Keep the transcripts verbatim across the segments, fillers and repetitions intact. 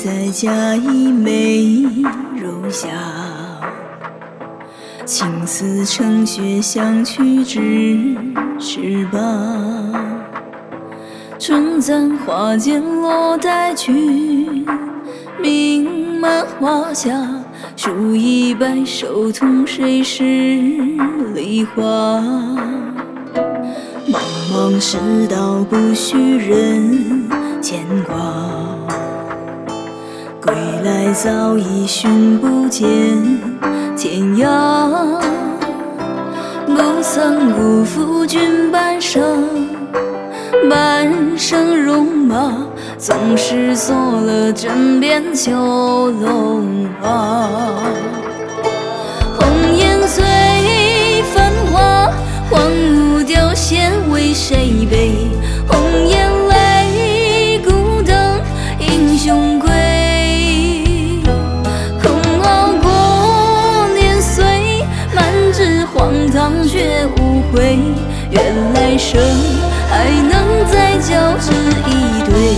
在假意美容下，青丝成雪相去之翅膀。春簪花间落带君，名满华夏。数一白首同谁是梨花？茫茫世道不许人牵挂，归来早已寻不见天涯。不曾辜负君半生，半生戎马，纵使做了枕边囚龙花。红颜随繁华，荒芜凋谢为谁悲？红颜泪，孤灯英雄归。空熬过年岁，满纸荒唐却无悔。愿来生还能再交织一对。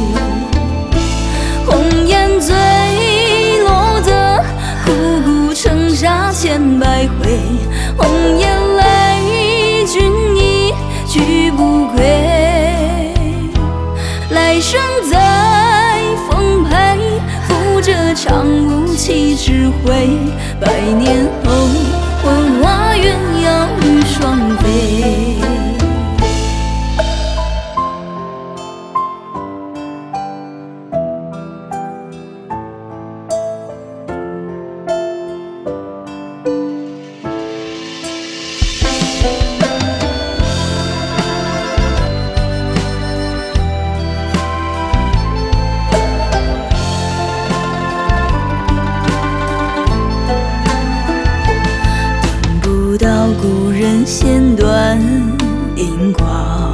红颜坠落的枯骨成沙千百回。红颜泪，君已去不归。来生再奉陪，负这场无期之悔。百年后，问花鸳鸯与双飞。到故人弦断音挂，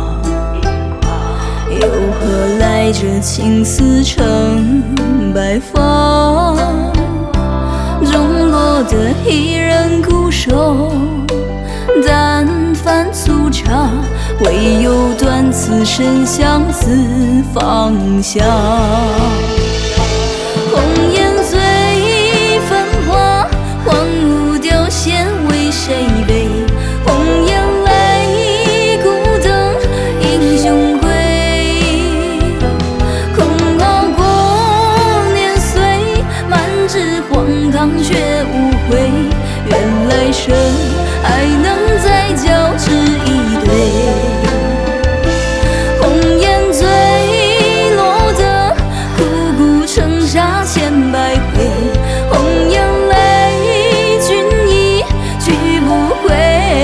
又何来这青丝成白发？终落得一人固守，但凡粗茶，唯有断此生相思放下。红颜随繁华，荒芜凋谢为谁悲？红颜泪，孤灯英雄归。空熬过年岁，满纸荒唐却无悔。愿来生还能再交织一对。红颜坠落的枯骨成沙千百回。红颜泪，君已去不归。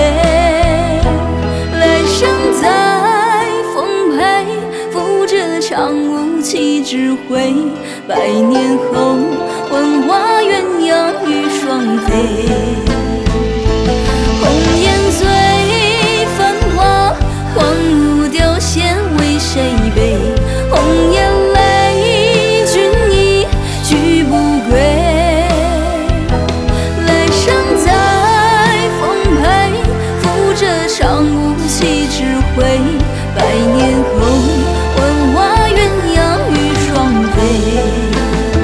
来生再奉陪，负这场无期之悔。百年后，问花鸳鸯与双飞。红颜随繁华，荒芜凋谢为谁悲？红颜泪，君已去不归。来生再奉陪，负这场无期之悔。百年后，问花鸳鸯与双飞。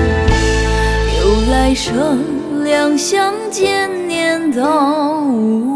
有来生两相见，年到无